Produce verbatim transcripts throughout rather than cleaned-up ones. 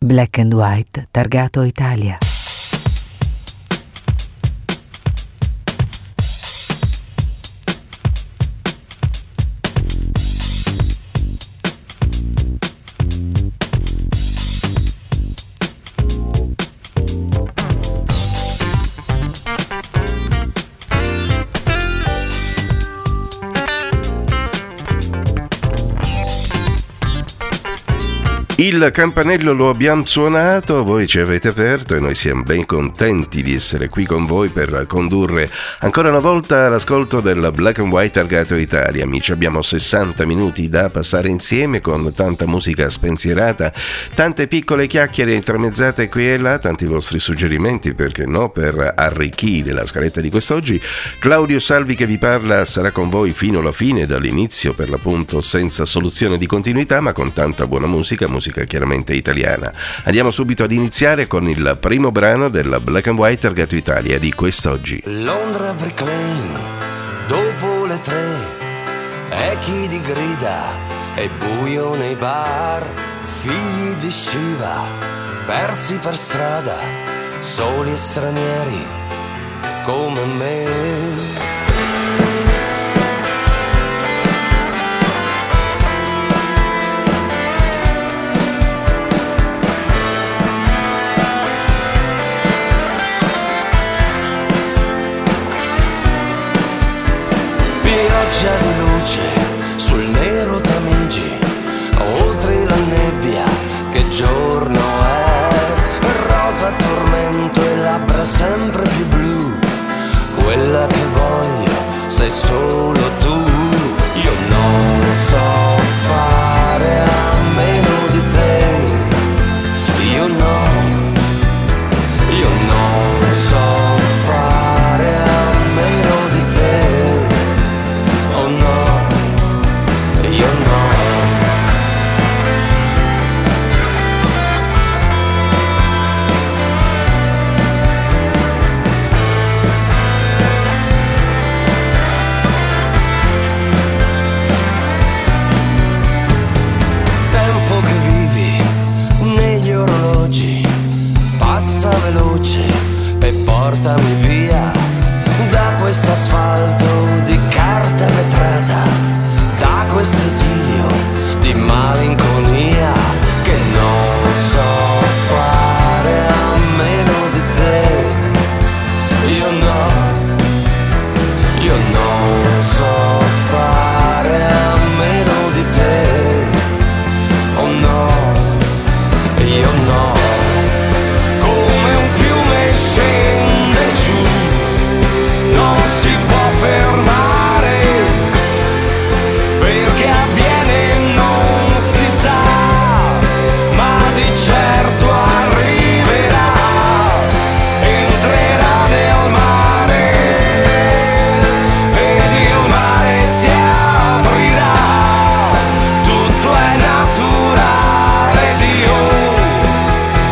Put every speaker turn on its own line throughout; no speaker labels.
Black and White, targato Italia.
Il campanello lo abbiamo suonato, voi ci avete aperto e noi siamo ben contenti di essere qui con voi per condurre ancora una volta l'ascolto del Black and White targato Italia. Amici, abbiamo sessanta minuti da passare insieme con tanta musica spensierata, tante piccole chiacchiere intramezzate qui e là, tanti vostri suggerimenti, perché no, per arricchire la scaletta di quest'oggi. Claudio Salvi che vi parla sarà con voi fino alla fine, dall'inizio per l'appunto senza soluzione di continuità, ma con tanta buona musica, musica chiaramente italiana. Andiamo subito ad iniziare con il primo brano della Black and White targato Italia di quest'oggi.
Londra Brick Lane, dopo le tre, echi di grida e buio nei bar, figli di Shiva, persi per strada, soli e stranieri come me. Pioggia di luce sul nero Tamigi, oltre la nebbia, che giorno è? Rosa tormento e labbra sempre più blu, quella che voglio sei solo tu. Io non so fare a meno di te, io no, io non so fare a meno di te. Oh no, io no. Tempo che vivi negli orologi, passa veloce e portami via da quest'asfalto di carta vetrata, da quest'esilio di malinconia che non so fare a meno di te. Io no, io non so fare a meno di te. Oh no, io no. Come un fiume scende giù, non si può fermare, perché avviene non si sa, ma di certo arriverà, entrerà nel mare ed il mare si aprirà, tutto è naturale, Dio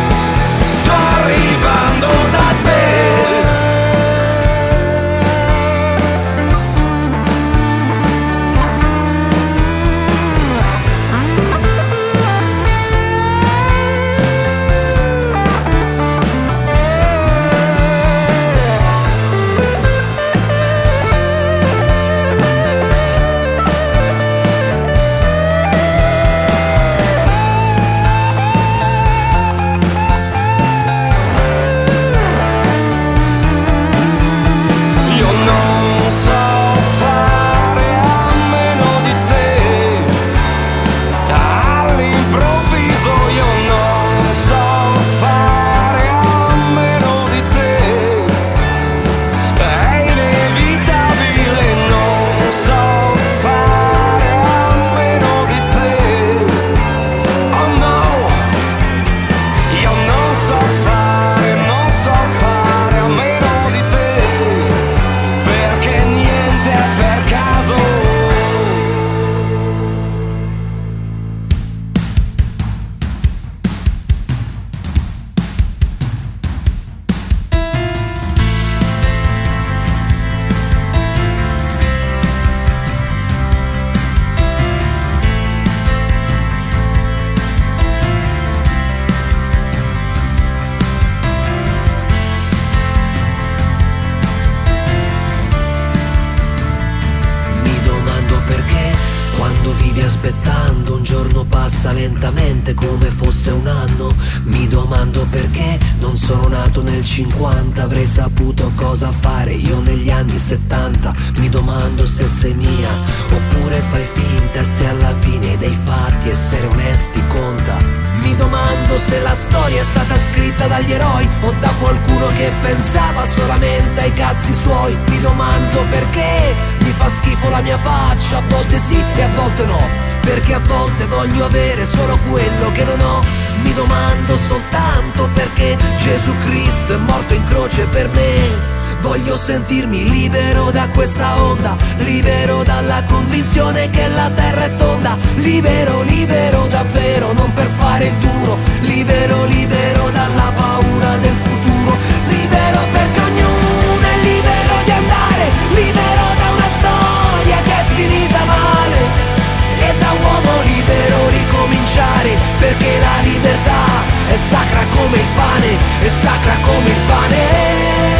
fosse un anno. Mi domando perché non sono nato nel cinquanta. Avrei saputo cosa fare io negli anni settanta. Mi domando se sei mia oppure fai finta, se alla fine dei fatti essere onesti conta. Mi domando se la storia è stata scritta dagli eroi o da qualcuno che pensava solamente ai cazzi suoi. Mi domando perché mi fa schifo la mia faccia, a volte sì e a volte no, perché a volte voglio avere solo quello che non ho. Mi domando soltanto perché Gesù Cristo è morto in croce per me. Voglio sentirmi libero da questa onda, libero dalla convinzione che la terra è tonda. Libero, libero davvero, non per fare il duro. Libero, libero dalla paura del futuro. Libero perché ognuno è libero di andare, libero da una storia che è finita male, e da uomo libero ricominciare, perché la libertà è sacra come il pane, è sacra come il pane.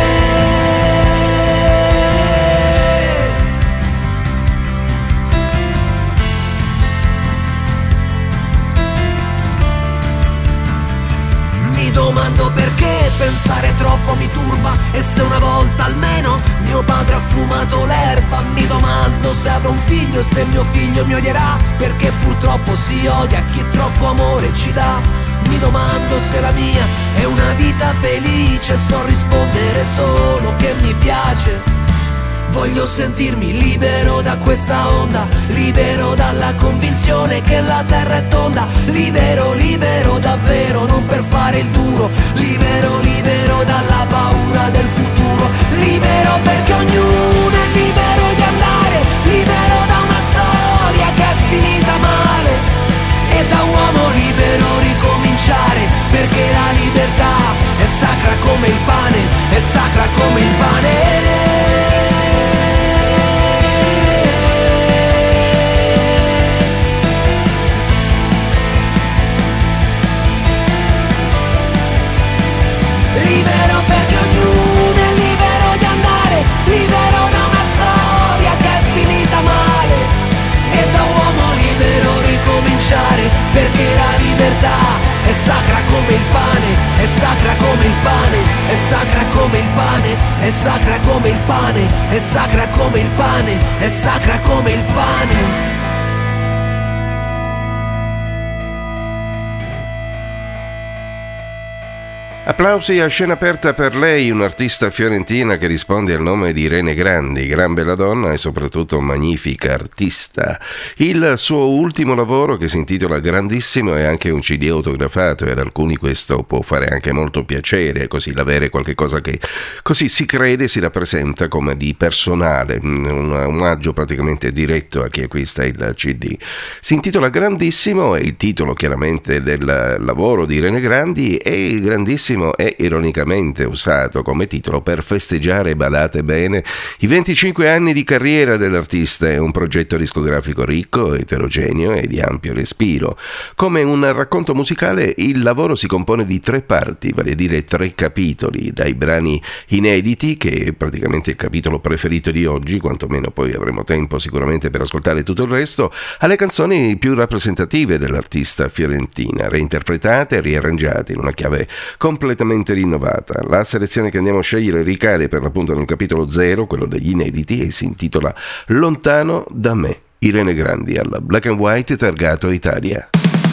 Mi domando perché pensare troppo mi turba, e se una volta almeno mio padre ha fumato l'erba. Mi domando se avrò un figlio e se mio figlio mi odierà, perché purtroppo si odia chi troppo amore ci dà. Mi domando se la mia è una vita felice, so rispondere solo che mi piace. Voglio sentirmi libero da questa onda, libero dalla convinzione che la terra è tonda. Libero, libero davvero, non per fare il duro. Libero, libero dalla paura del futuro. Libero perché ognuno è libero di andare, libero da una storia che è finita male, e da uomo libero ricominciare, perché la libertà è sacra come il pane, è sacra come il pane. Libero perché ognuno è libero di andare, libero da una storia che è finita male, e da uomo libero ricominciare, perché la libertà è sacra come il pane, è sacra come il pane, è sacra come il pane, è sacra come il pane, è sacra come il pane, è sacra come il pane.
Applausi a scena aperta per lei, un'artista fiorentina che risponde al nome di Irene Grandi, gran bella donna e soprattutto magnifica artista. Il suo ultimo lavoro, che si intitola Grandissimo, è anche un C D autografato, e ad alcuni questo può fare anche molto piacere, così l'avere qualche cosa che così si crede si rappresenta come di personale, un omaggio praticamente diretto a chi acquista il C D. Si intitola Grandissimo, è il titolo chiaramente del lavoro di Irene Grandi, e Grandissimo è ironicamente usato come titolo per festeggiare, badate bene, i venticinque anni di carriera dell'artista. È un progetto discografico ricco, eterogeneo e di ampio respiro. Come un racconto musicale, il lavoro si compone di tre parti, vale a dire tre capitoli, dai brani inediti, che è praticamente il capitolo preferito di oggi, quantomeno poi avremo tempo sicuramente per ascoltare tutto il resto, alle canzoni più rappresentative dell'artista fiorentina, reinterpretate e riarrangiate in una chiave completamente rinnovata. La selezione che andiamo a scegliere ricade per l'appunto nel capitolo zero, quello degli inediti, e si intitola Lontano da me. Irene Grandi alla Black and White targato Italia.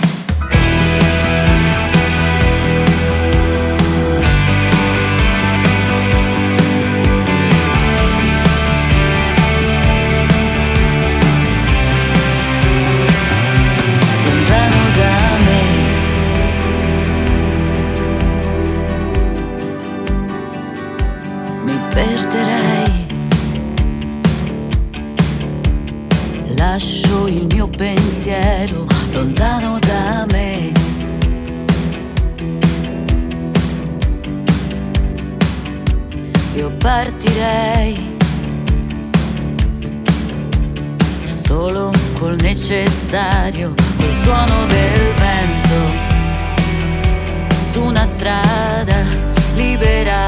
Lascio il mio pensiero lontano da me. Io partirei solo col necessario, col suono del vento, su una strada libera.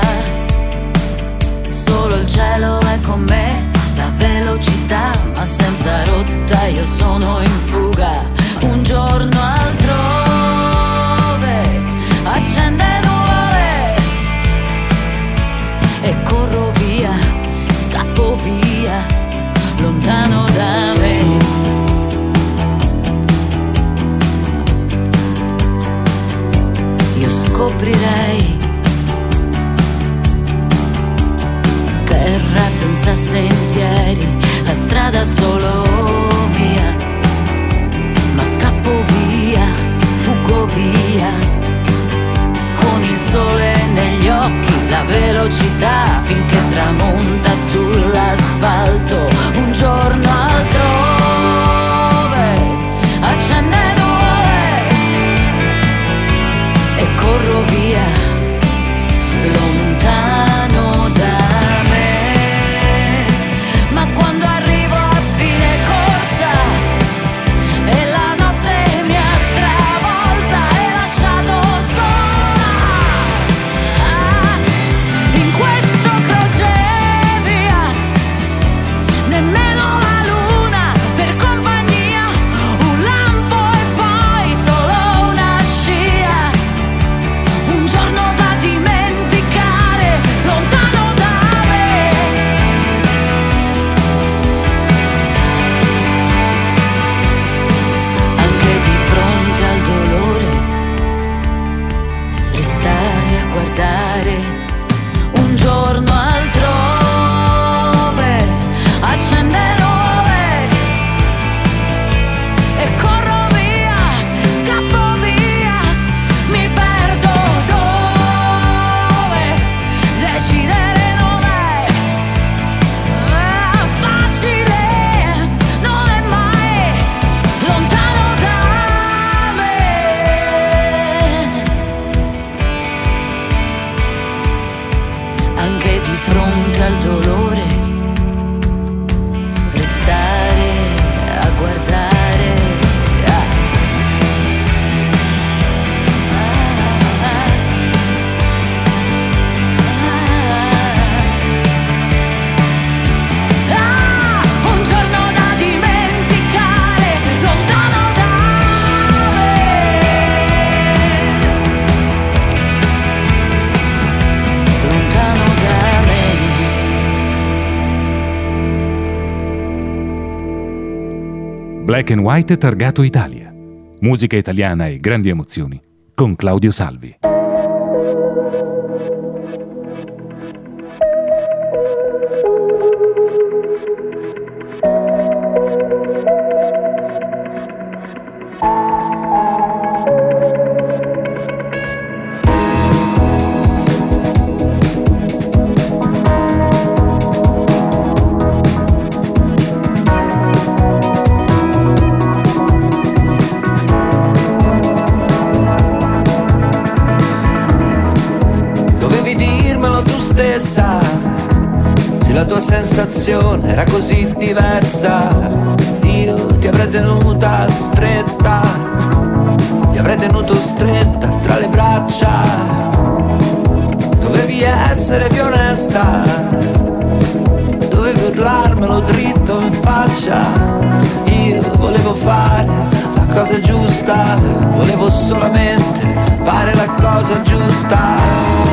Solo il cielo è con me, la velocità, ma senza rotta. Io sono in fuga, un giorno altrove. scoprirei. Terra senza sentieri, la strada solo mia, ma scappo via, fuggo via, con il sole negli occhi, la velocità finché tramonta sull'asfalto, un giorno altrove, accende nuove e corro via, lontano da me. Ma quando arrivo a fine corsa e la notte mi ha travolta e lasciato sola, in questo crocevia, nemmeno la luna per compagnia, un lampo e poi solo una scia, un giorno da dimenticare, lontano da me. Anche di fronte al dolore, restare a guardare, un giorno altrove, accende nuove e corro via, scappo via, mi perdo dove decidere non è ah, facile, non è mai lontano da me. Anche di fronte al dolore, restare a guardare. Ah. Ah, un giorno da dimenticare, lontano da me, lontano da me.
Black and White targato Italia. Musica italiana e grandi emozioni con Claudio Salvi.
Dovevi dirmelo tu stessa, se la tua sensazione era così diversa. Io ti avrei tenuta stretta, ti avrei tenuto stretta tra le braccia. Dovevi essere più onesta, dovevi urlarmelo dritto in faccia. Io volevo fare la cosa giusta, volevo solamente fare la cosa giusta.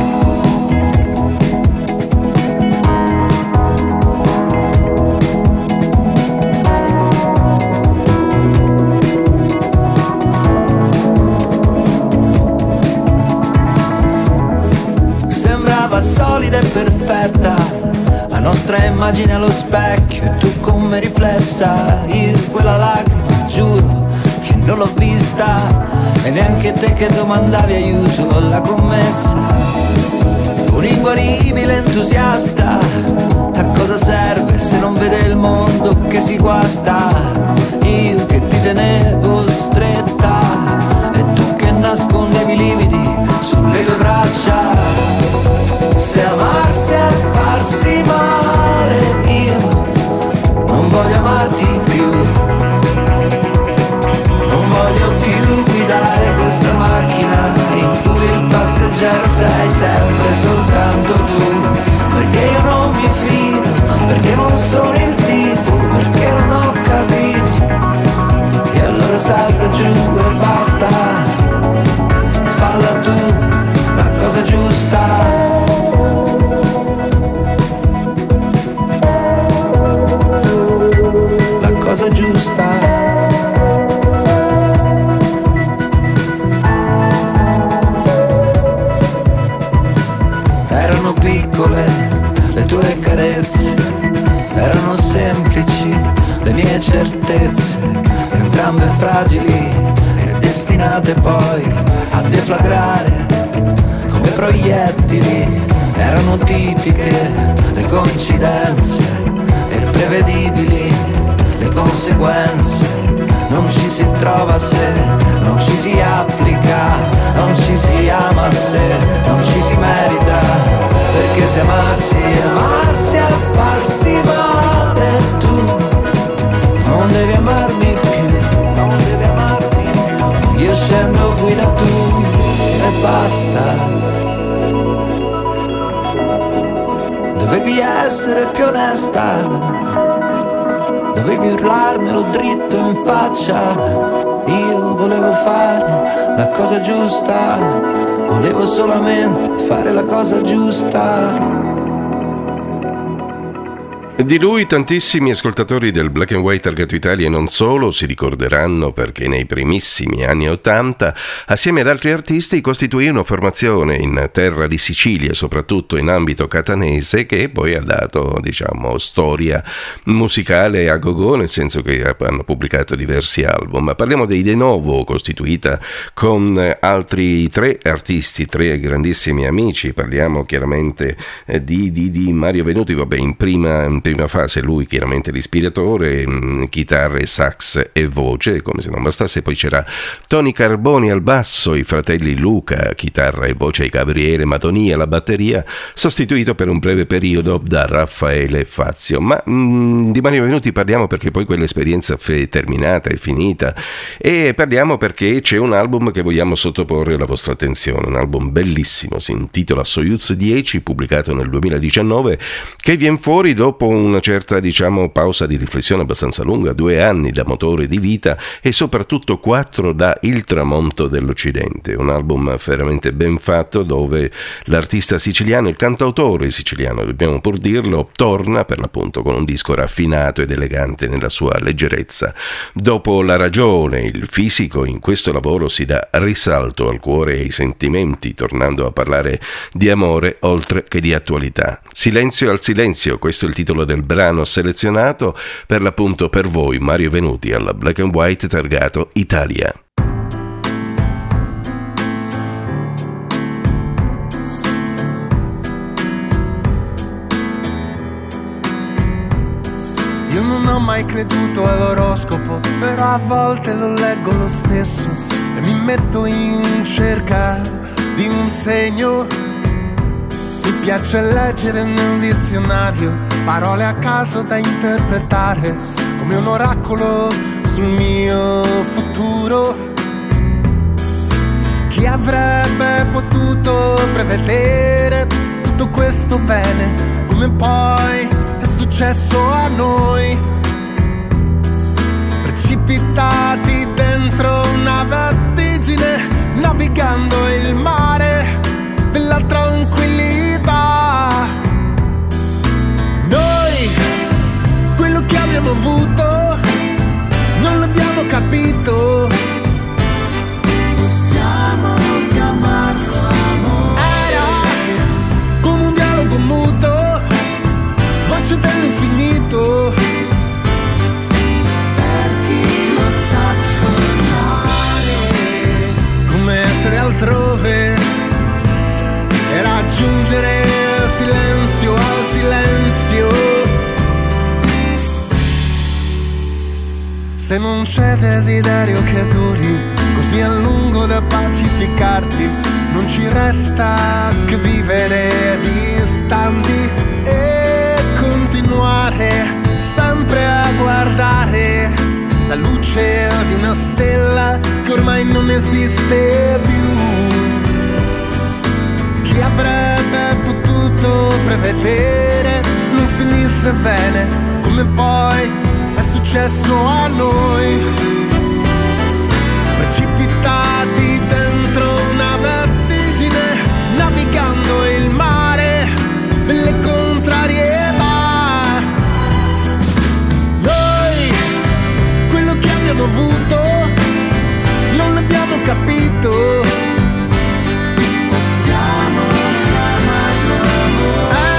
Sembrava solida e perfetta la nostra immagine allo specchio e tu come riflessa. Io quella lacrima giuro che non l'ho vista e neanche te che domandavi aiuto l'ha commessa. Un inguaribile entusiasta, a cosa serve se non vede il mondo che si guasta? Io che ti tenevo stretta e tu che nascondevi i lividi sulle tue braccia. Se amarsi è farsi male, io non voglio amarti più, non voglio più guidare questa macchina in cui il passeggero sei sempre soltanto tu. Perché io non mi fido, perché non sono il tipo, perché non ho capito. E allora salta giù e basta, falla tu la cosa giusta. piccole, le tue carezze erano semplici, le mie certezze, entrambe fragili e destinate poi a deflagrare come proiettili. Erano tipiche le coincidenze e prevedibili le conseguenze. Non ci si trova se non ci si applica, non ci si ama se non ci si merita, perché se amassi, amarsi a farsi male, tu non devi amarmi più, non devi amarmi più. Io scendo qui da tu e basta. Dovevi essere più onesta, dovevi urlarmelo dritto in faccia. Io volevo fare la cosa giusta, volevo solamente fare la cosa giusta.
Di lui tantissimi ascoltatori del Black and White Targato Italia e non solo si ricorderanno, perché nei primissimi anni Ottanta, assieme ad altri artisti, costituì una formazione in terra di Sicilia, soprattutto in ambito catanese, che poi ha dato, diciamo, storia musicale a gogo, nel senso che hanno pubblicato diversi album. Ma parliamo dei De Novo, costituita con altri tre artisti, tre grandissimi amici. Parliamo chiaramente di, di, di Mario Venuti, vabbè, in prima in prima fase lui chiaramente l'ispiratore, chitarre, sax e voce, come se non bastasse. Poi c'era Tony Carboni al basso, i fratelli Luca, chitarra e voce, e Gabriele Madonia alla batteria, sostituito per un breve periodo da Raffaele Fazio. Ma mh, di Mario Venuti parliamo perché poi quell'esperienza è terminata, è finita, e parliamo perché c'è un album che vogliamo sottoporre alla vostra attenzione, un album bellissimo, si intitola Soyuz dieci, pubblicato nel duemiladiciannove, che viene fuori dopo una certa, diciamo, pausa di riflessione abbastanza lunga, due anni da Motore di vita e soprattutto quattro da Il tramonto dell'Occidente. Un album veramente ben fatto, dove l'artista siciliano, il cantautore siciliano, dobbiamo pur dirlo, torna per l'appunto con un disco raffinato ed elegante nella sua leggerezza. Dopo la ragione, il fisico, in questo lavoro si dà risalto al cuore e ai sentimenti, tornando a parlare di amore oltre che di attualità. Silenzio al silenzio, questo è il titolo del brano selezionato per l'appunto per voi, Mario Venuti, alla Black and White Targato Italia.
Io non ho mai creduto all'oroscopo, però a volte lo leggo lo stesso e mi metto in cerca di un segno. Mi piace leggere nel dizionario parole a caso da interpretare come un oracolo sul mio futuro. Chi avrebbe potuto prevedere tutto questo bene, come poi è successo a noi? Precipitati dentro una vertigine, navigando il mare della tranquillità. Noi, quello che abbiamo avuto, non l'abbiamo capito. Possiamo chiamarlo amore. Era come un dialogo muto, voce dell'infinito, per chi lo sa ascoltare, come essere altrove e raggiungere silenzio al silenzio. Se non c'è desiderio che duri così a lungo da pacificarti, non ci resta che vivere distanti e continuare sempre a guardare la luce di una stella che ormai non esiste più. Chi avrebbe potuto prevedere non finisse bene come poi è successo a noi? Precipitati dentro una vertigine, navigando il mare delle contrarietà. Noi, quello che abbiamo avuto, non l'abbiamo capito. Possiamo chiamarlo amore.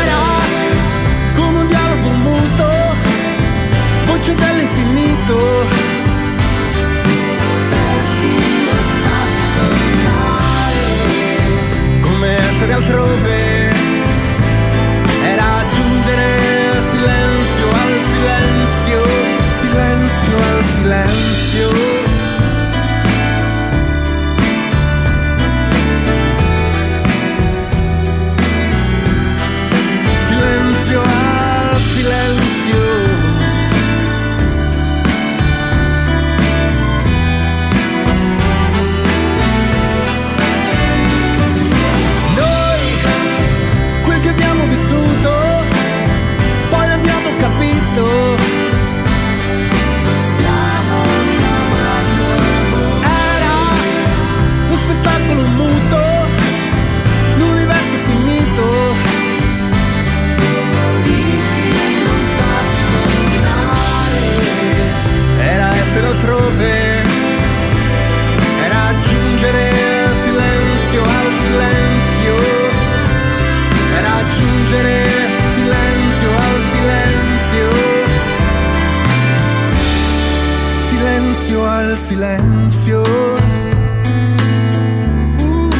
silenzio. Uh,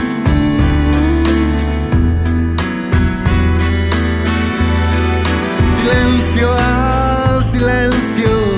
silenzio al silenzio.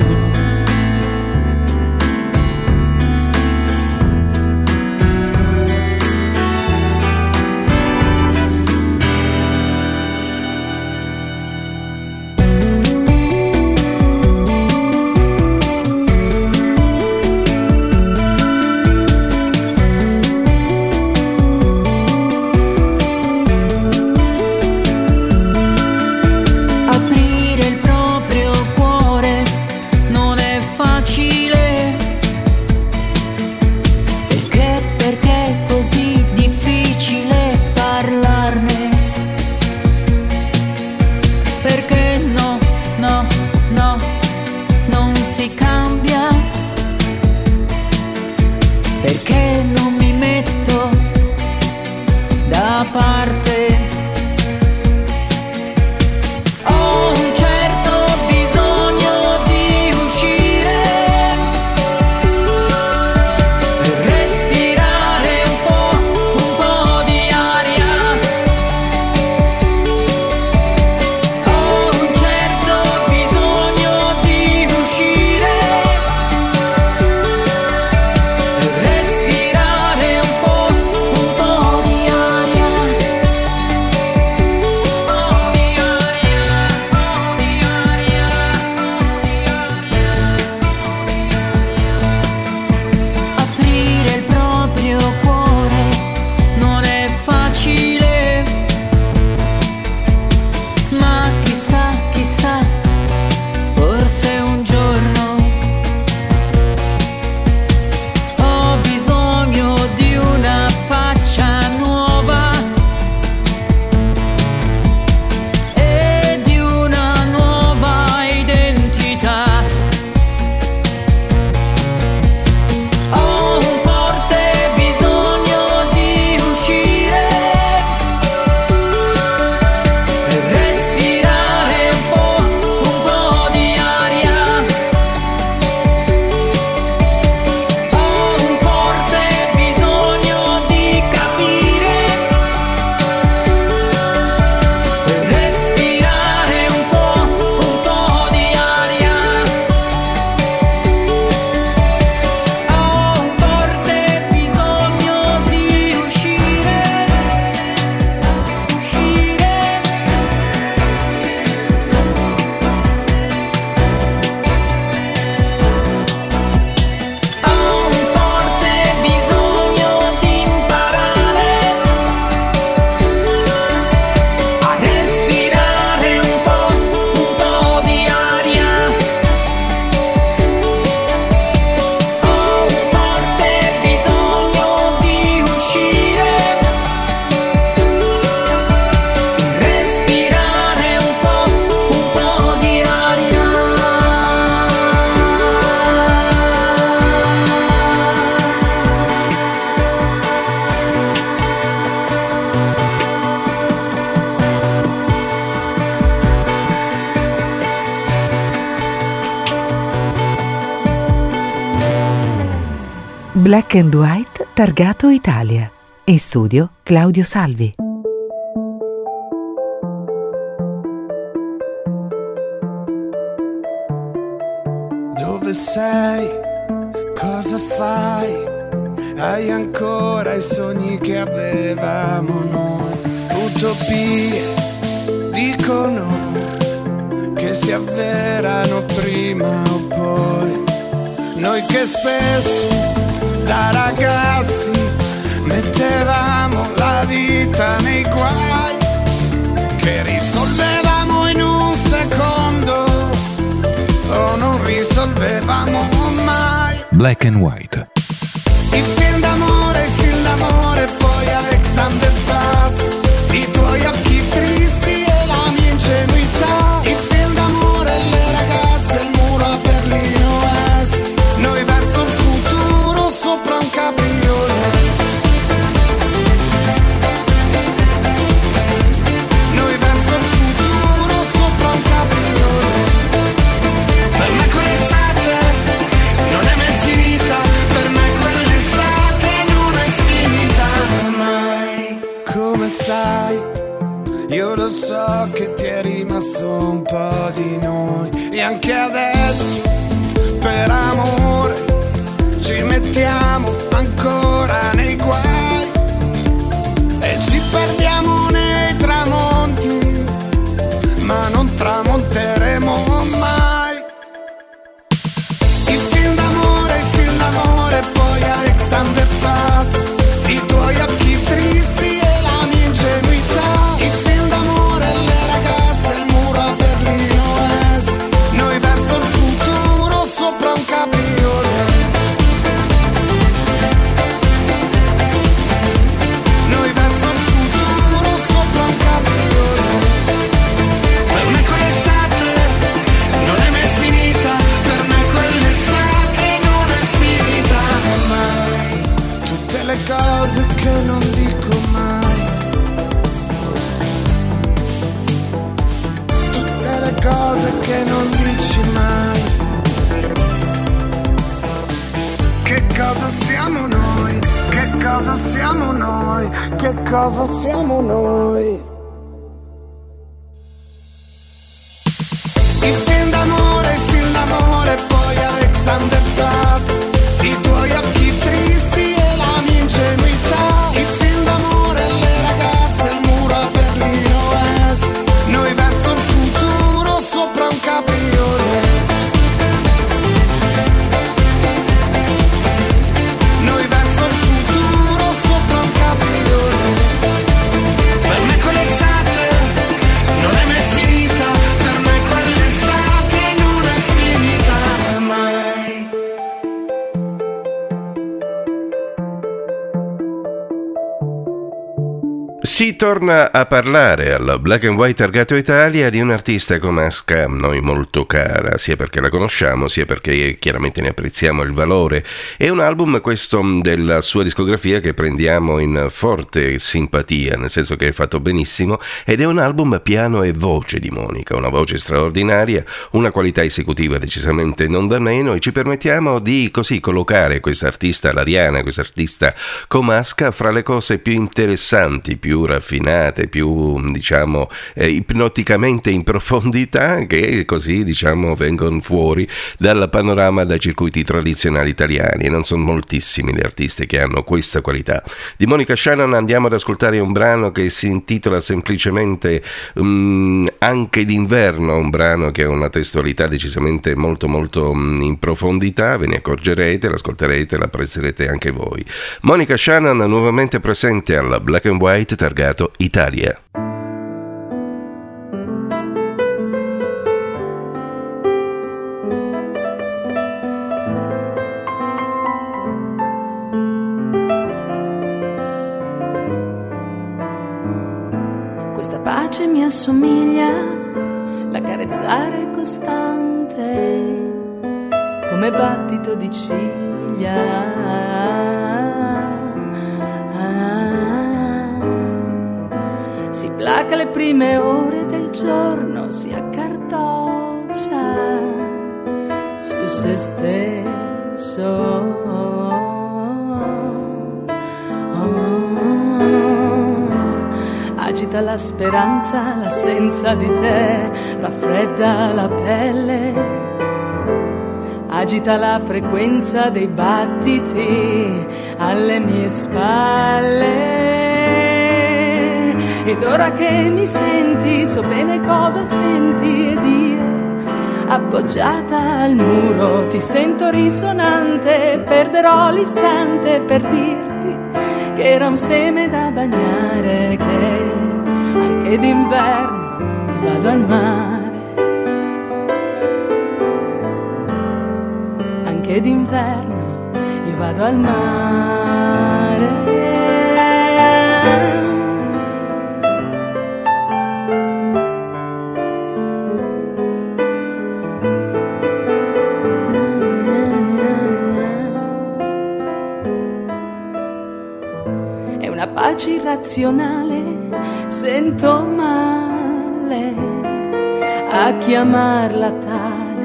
Black and White targato Italia. In studio Claudio Salvi.
Dove sei? Cosa fai? Hai ancora i sogni che avevamo noi? Utopie, dicono, che si avverano prima o poi. Noi che spesso da ragazzi mettevamo la vita nei guai, che risolvevamo in un secondo o non risolvevamo mai.
Black and White.
I film d'amore, i film d'amore, poi Alexander Platz, i tuoi occhi tristi e la mia ingenuità. I film d'amore, le ragazze, il muro a Berlino Est, noi verso il futuro sopra un cabriolet. Noi verso il futuro sopra un cabriolet. Per me quell'estate non è mai finita, come stai? Io lo so che ti è rimasto un po' di noi. E anche adesso, per amore, ci mettiamo ancora nei guai e ci perdiamo nei tramonti, ma non tramonteremo mai. I film d'amore, i film d'amore, poi Alexander Paz, i tuoi occhi tristi e la mia ingenuità. I film d'amore, le ragazze, il muro a Berlino Est, noi verso il futuro sopra un cabriolet. Noi verso il futuro sopra un cabriolet. Per me quell'estate non è mai finita, per me quell'estate non è finita mai. Tutte le cose che non dico mai, tutte le cose che non dici mai. Che cosa siamo noi? Che cosa siamo noi? Che cosa siamo noi? I film d'amore, i film d'amore, poi Alexander Platz, i tuoi occhi tristi e la mia ingenuità. I film d'amore, le ragazze, il muro a Berlino Est, noi verso il futuro sopra un cabriolet. Noi verso il futuro sopra un cabriolet. Per me quell'estate non è mai finita, per me quell'estate non è finita mai.
Si torna a parlare al Black and White Targato Italia di un'artista comasca a noi molto cara, sia perché la conosciamo, sia perché chiaramente ne apprezziamo il valore. È un album, questo, della sua discografia che prendiamo in forte simpatia, nel senso che è fatto benissimo, ed è un album piano e voce di Monica, una voce straordinaria, una qualità esecutiva decisamente non da meno, e ci permettiamo di così collocare questa artista lariana, questa artista comasca fra le cose più interessanti, più raffinate, più diciamo eh, ipnoticamente in profondità, che così diciamo vengono fuori dal panorama dai circuiti tradizionali italiani, e non sono moltissimi gli artisti che hanno questa qualità. Di Monica Shannon andiamo ad ascoltare un brano che si intitola semplicemente um, Anche d'inverno, un brano che ha una testualità decisamente molto molto um, in profondità, ve ne accorgerete, l'ascolterete, l'apprezzerete anche voi. Monica Shannon nuovamente presente al Black and White Targato Italia.
Questa pace mi assomiglia, la carezzare costante, come battito di ciglia. Si placa le prime ore del giorno, si accartoccia su se stesso. Agita la speranza, l'assenza di te, raffredda la pelle, agita la frequenza dei battiti alle mie spalle. Ed ora che mi senti, so bene cosa senti, ed io, appoggiata al muro, ti sento risonante, perderò l'istante per dirti che era un seme da bagnare, che anche d'inverno vado al mare, anche d'inverno io vado al mare. È una pace irrazionale, sento male a chiamarla tale.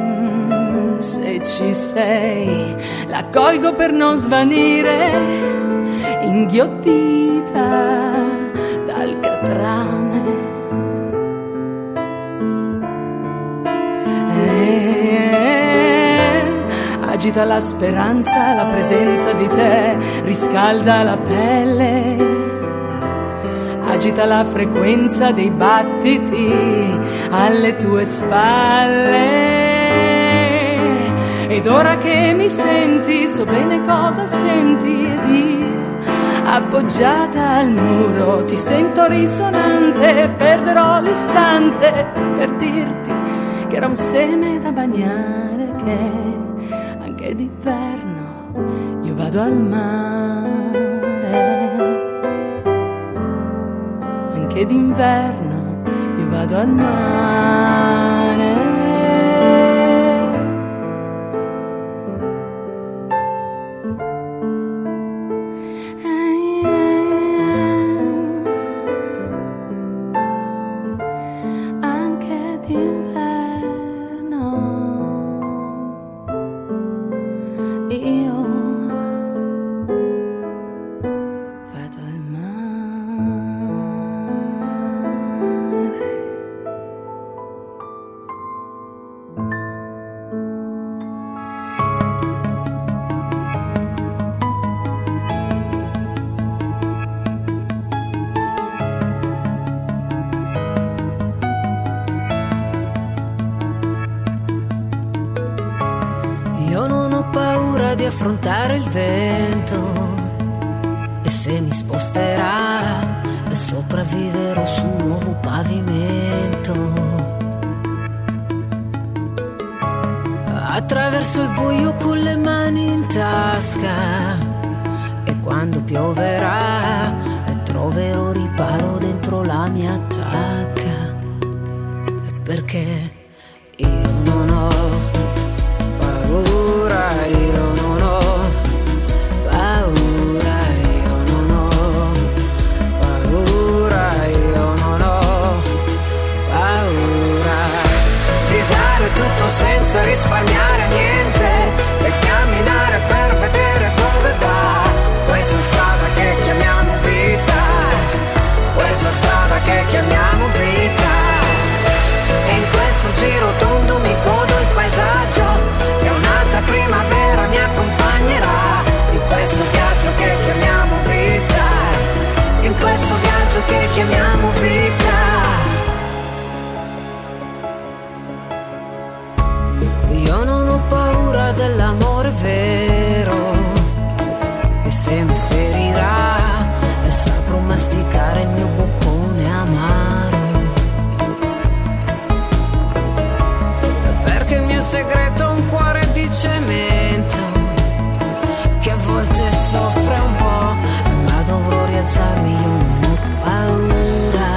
Mm, se ci sei, la colgo per non svanire,
inghiottita dal catrame. E agita la speranza, la presenza di te riscalda la pelle. Agita la frequenza dei battiti alle tue spalle. Ed ora che mi senti, so bene cosa senti. Ed io, appoggiata al muro, ti sento risonante. Perderò l'istante per dirti che era un seme da bagnare, che anche d'inverno io vado al mare. Anche d'inverno io vado al mare. Anche d'inverno io vado al
di affrontare il vento, e se mi sposterà e sopravviverò su un nuovo pavimento. Attraverso il buio con le mani in tasca, e quando pioverà troverò riparo dentro la mia giacca. Perché io non ho paura, io non ho paura, io non ho paura, io non ho paura di dare tutto senza risparmiare niente e camminare per vedere dove va questa strada che chiamiamo vita, questa strada che chiamiamo vita. E in questo giro tondo mi godo il paesaggio e un'altra primavera mi accompagnerà in questo viaggio che chiamiamo vita, in questo viaggio che chiamiamo vita. Io non ho paura dell'amore vero, e se mi ferirà e saprò masticare il mio boccone amaro. Perché il mio segreto è un cuore di cemento che a volte soffre un po', ma dovrò rialzarmi, io non ho paura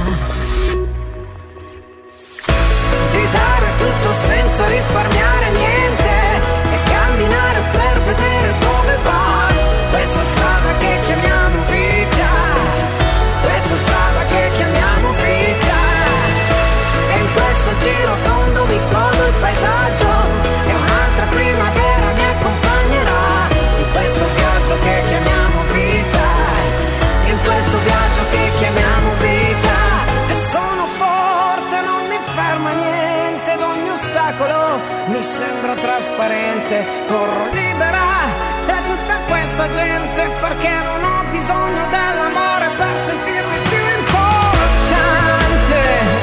di dare tutto senza risparmiare niente e camminare per vedere dove va questa strada che chiamiamo vita, questa strada che chiamiamo vita. E in questo giro tondo mi godo il paesaggio e un'altra primavera mi accompagnerà in questo viaggio che chiamiamo vita, in questo viaggio che chiamiamo vita. E sono forte, non mi ferma niente, ed ogni ostacolo mi sembra trasparente. Corro libera da tutta questa gente perché non ho bisogno dell'amore per sentirmi più importante.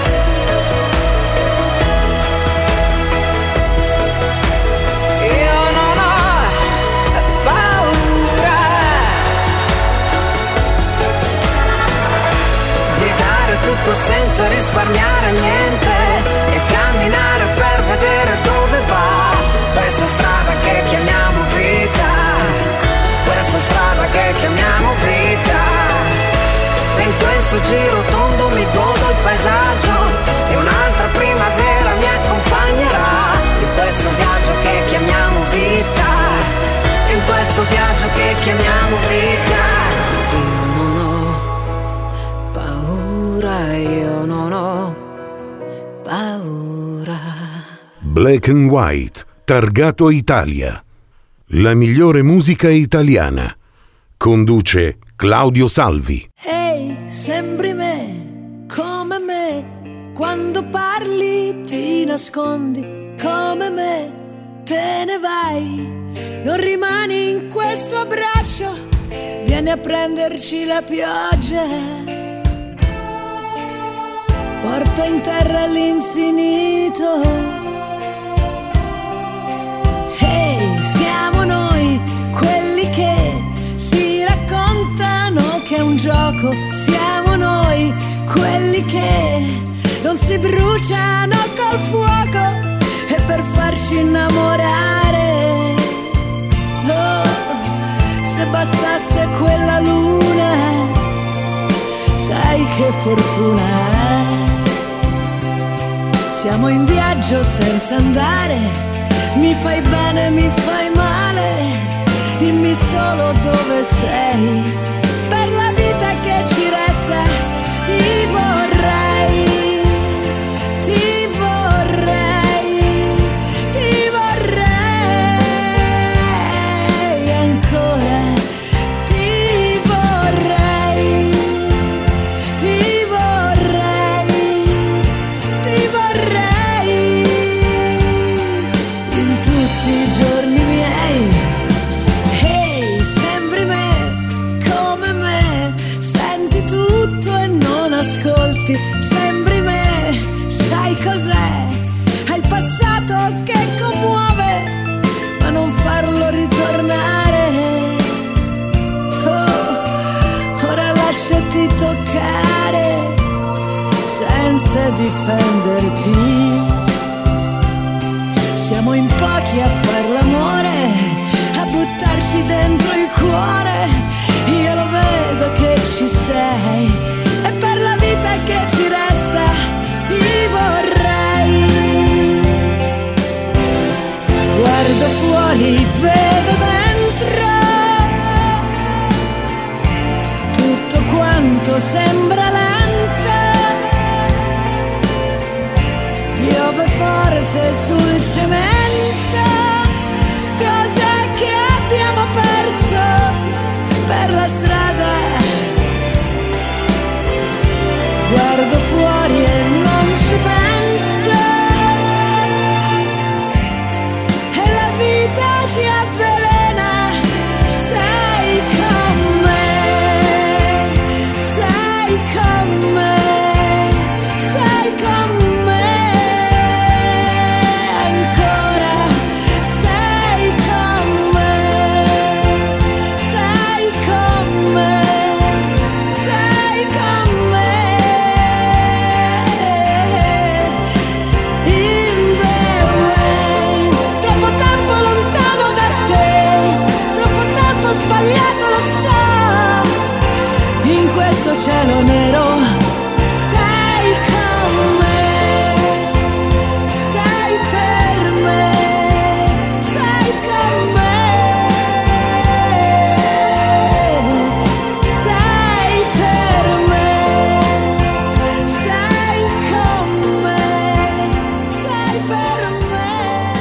Io non ho paura di dare tutto senza risparmiare niente e camminare per vedere dove va questa strada che chiamiamo vita, questa strada che chiamiamo vita. E in questo giro tondo mi godo il paesaggio e un'altra primavera mi accompagnerà in questo viaggio che chiamiamo vita, in questo viaggio che chiamiamo vita. Io non ho paura, io non ho paura.
Black and White, targato Italia. La migliore musica italiana. Conduce Claudio Salvi.
Ehi, hey, sembri me, come me, quando parli ti nascondi, come me, te ne vai, non rimani in questo abbraccio, vieni a prenderci la pioggia, porta in terra l'infinito. Ehi, hey, siamo noi quelli che si raccontano che è un gioco, siamo noi quelli che non si bruciano col fuoco e per farci innamorare, oh, se bastasse quella luna, sai che fortuna è. Siamo in viaggio senza andare, mi fai bene, mi fai male, dimmi solo dove sei, per la vita che ci resta ti vorrei, ti vorrei, ti vorrei ancora, ti vorrei, ti vorrei, ti vorrei in tutti i giorni miei. Ascolti, sembri me, sai cos'è? Hai il passato che commuove, ma non farlo ritornare. Oh, ora lasciati toccare, senza difenderti. Siamo in pochi a far l'amore, a buttarci dentro il cuore. Io lo vedo che ci sei, e per la vita che ci resta ti vorrei. Guardo fuori, vedo dentro, tutto quanto sembra lento, piove forte sul cemento. Cos'è che abbiamo perso per la strada? Guardo fuori e non ci penso, e la vita ci avvelena. Sei con me, sei con me, sei con me ancora, sei con me, sei con me, sei con me. Sbagliato, lo so, in questo cielo nero. Sei con me, sei per me, sei con me, sei per me, sei con me, sei per me,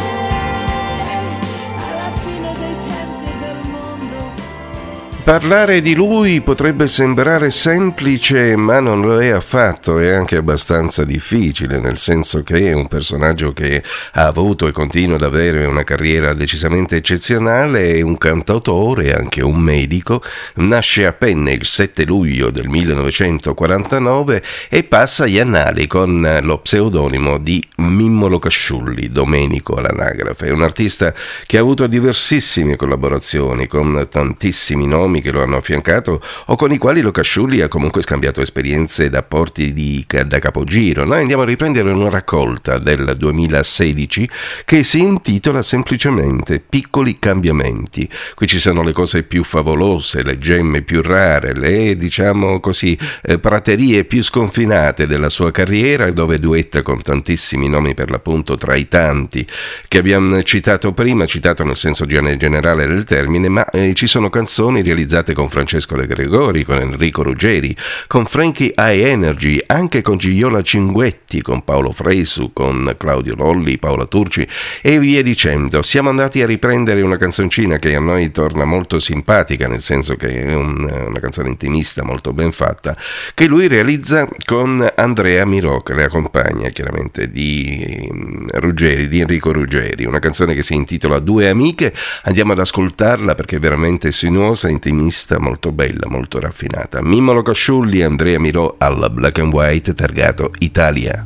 alla fine dei tempi e del mondo.
Parlare di lui potrebbe sembrare semplice, ma non lo è affatto, è anche abbastanza difficile, nel senso che è un personaggio che ha avuto e continua ad avere una carriera decisamente eccezionale, è un cantautore, anche un medico, nasce a Penne il sette luglio del millenovecentoquarantanove e passa agli annali con lo pseudonimo di Mimmo Locasciulli, Domenico all'anagrafe. È un artista che ha avuto diversissime collaborazioni con tantissimi nomi che lo hanno affiancato o con i quali Locasciulli ha comunque scambiato esperienze da porti di, da capogiro. Noi andiamo a riprendere una raccolta del duemilasedici che si intitola semplicemente Piccoli cambiamenti. Qui ci sono le cose più favolose, le gemme più rare, le, diciamo così, eh, praterie più sconfinate della sua carriera, dove duetta con tantissimi nomi, per l'appunto, tra i tanti che abbiamo citato prima, citato nel senso generale del termine, ma eh, ci sono canzoni realizzate realizzate con Francesco De Gregori, con Enrico Ruggeri, con Frankie High Energy, anche con Gigliola Cinguetti, con Paolo Fresu, con Claudio Lolli, Paola Turci e via dicendo. Siamo andati a riprendere una canzoncina che a noi torna molto simpatica, nel senso che è un, una canzone intimista molto ben fatta, che lui realizza con Andrea Mirò, che le accompagna chiaramente, di Ruggeri, di Enrico Ruggeri, una canzone che si intitola Due amiche. Andiamo ad ascoltarla perché è veramente sinuosa, intimista, molto bella, molto raffinata. Mimmo Casciulli e Andrea Mirò alla Black and White targato Italia.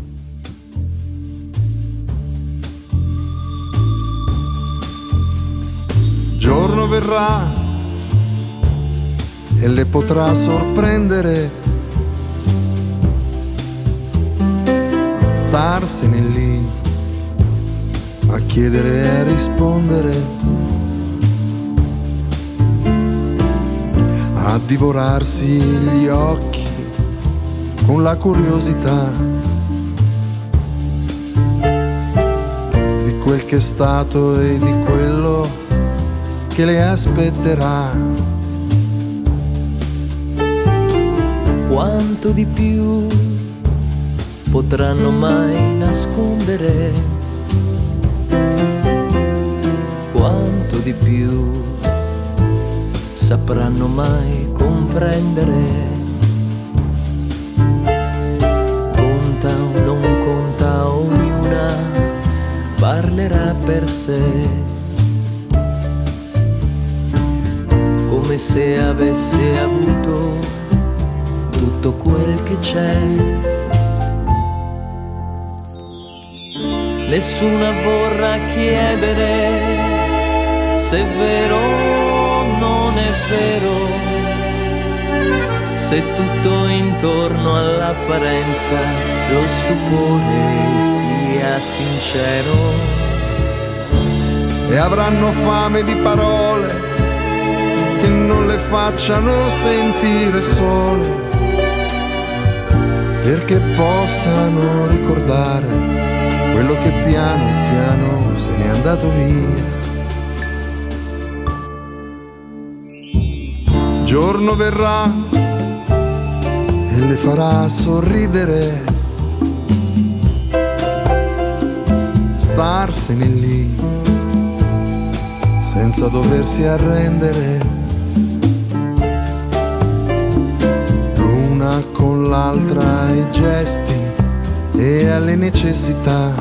Giorno verrà e le potrà sorprendere starsene lì a chiedere e a rispondere, a divorarsi gli occhi con la curiosità di quel che è stato e di quello che le aspetterà.
Quanto di più potranno mai nascondere? Quanto di più sapranno mai comprendere? Conta o non conta, ognuna parlerà per sé, come se avesse avuto tutto quel che c'è. Nessuna vorrà chiedere se è vero o non è vero, se tutto intorno all'apparenza lo stupore sia sincero.
E avranno fame di parole che non le facciano sentire sole, perché possano ricordare quello che piano piano se n'è andato via. Giorno verrà e le farà sorridere, starsene lì senza doversi arrendere, l'una con l'altra ai gesti e alle necessità,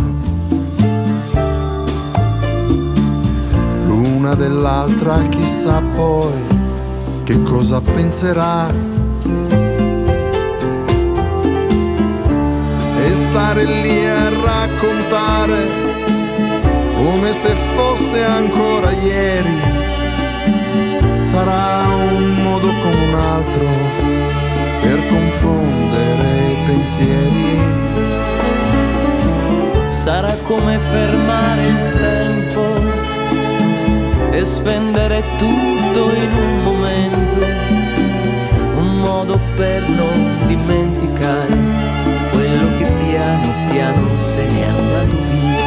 l'una dell'altra chissà poi che cosa penserà, e stare lì a raccontare come se fosse ancora ieri, sarà un modo come un altro per confondere i pensieri.
Sarà come fermare il tempo e spendere tutto in un momento, un modo per non dimenticare quello che piano piano se n'è andato via.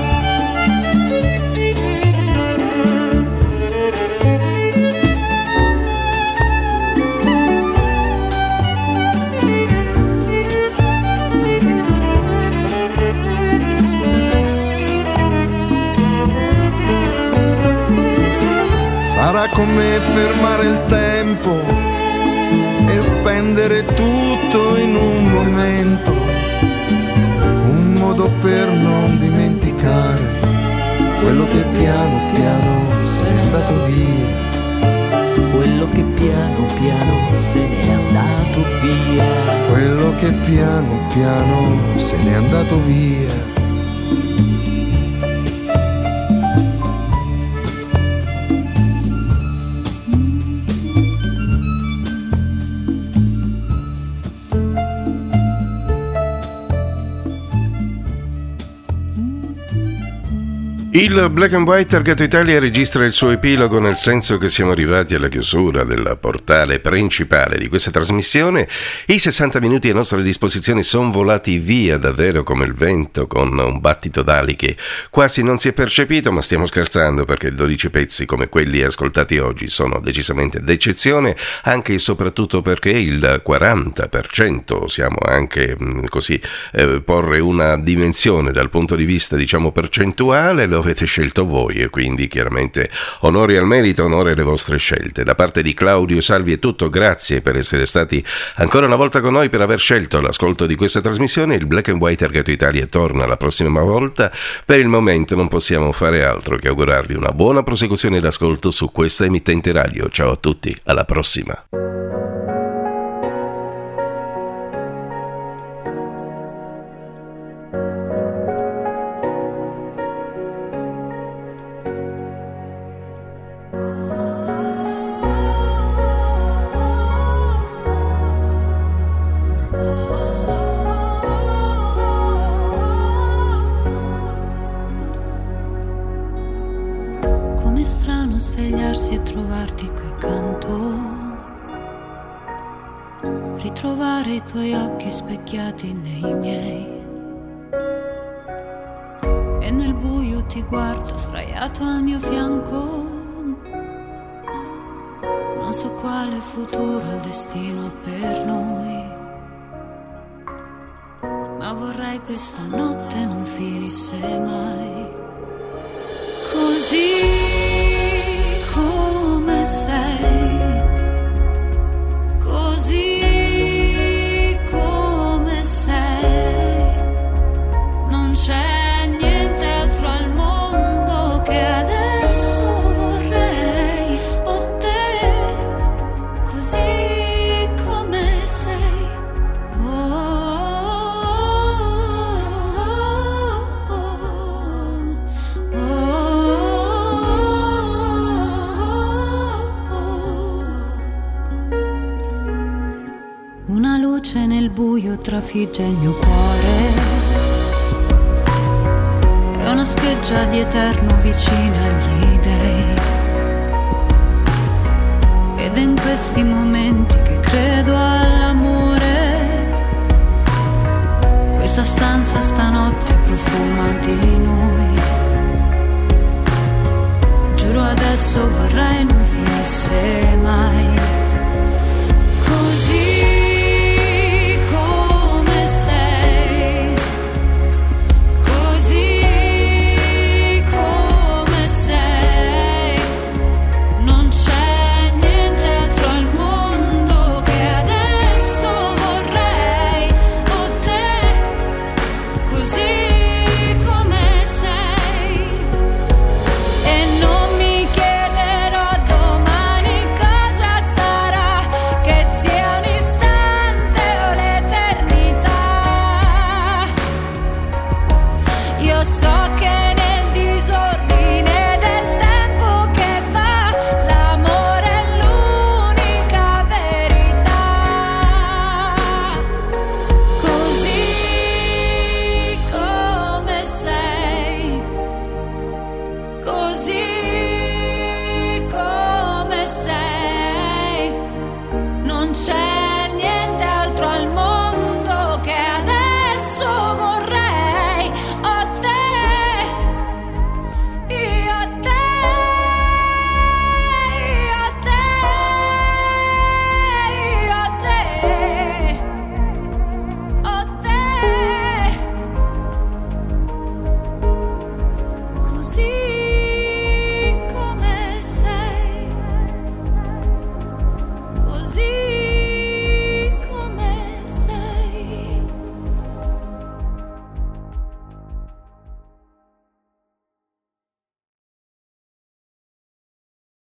Sarà come fermare il tempo e spendere tutto in un momento, un modo per non dimenticare quello che piano piano se n'è andato via,
quello che piano piano se n'è andato via,
quello che piano piano se n'è andato via.
Il Black and White Targato Italia registra il suo epilogo, nel senso che siamo arrivati alla chiusura del portale principale di questa trasmissione. I sessanta minuti a nostra disposizione sono volati via davvero come il vento, con un battito d'ali che quasi non si è percepito, ma stiamo scherzando, perché dodici pezzi come quelli ascoltati oggi sono decisamente d'eccezione, anche e soprattutto perché il quaranta per cento, siamo anche così eh, porre una dimensione dal punto di vista diciamo percentuale, lo avete scelto voi e quindi chiaramente onore al merito, onore alle vostre scelte. Da parte di Claudio Salvi è tutto, grazie per essere stati ancora una volta con noi, per aver scelto l'ascolto di questa trasmissione. Il Black and White Targato Italia torna la prossima volta. Per il momento non possiamo fare altro che augurarvi una buona prosecuzione d'ascolto su questa emittente radio. Ciao a tutti, alla prossima.
Svegliarsi e trovarti qui accanto, ritrovare i tuoi occhi specchiati nei miei, e nel buio ti guardo sdraiato al mio fianco. Non so quale futuro il destino ha per noi, ma vorrei questa notte non finisse mai. Così come sei, così come sei, non c'è niente altro al mondo che adesso vorrei, o te, così come sei. Oh, oh, oh, oh. Una luce nel buio trafigge il mio cuore, è una scheggia di eterno vicina agli dei, ed è in questi momenti che credo all'amore. Questa stanza stanotte profuma di noi, giuro adesso vorrei non finisse mai.